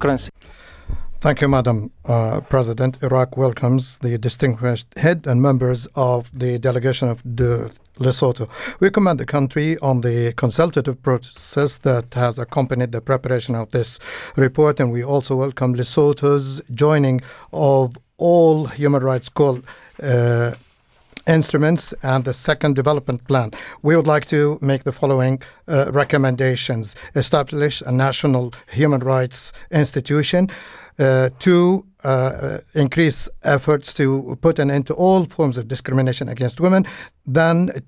Thank you, Madam President. Iraq welcomes the distinguished head and members of the delegation of Lesotho. We commend the country on the consultative process that has accompanied the preparation of this report, and we also welcome Lesotho's joining of all human rights call instruments and the second development plan. We would like to make the following recommendations: establish a national human rights institution, to increase efforts to put an end to all forms of discrimination against women, then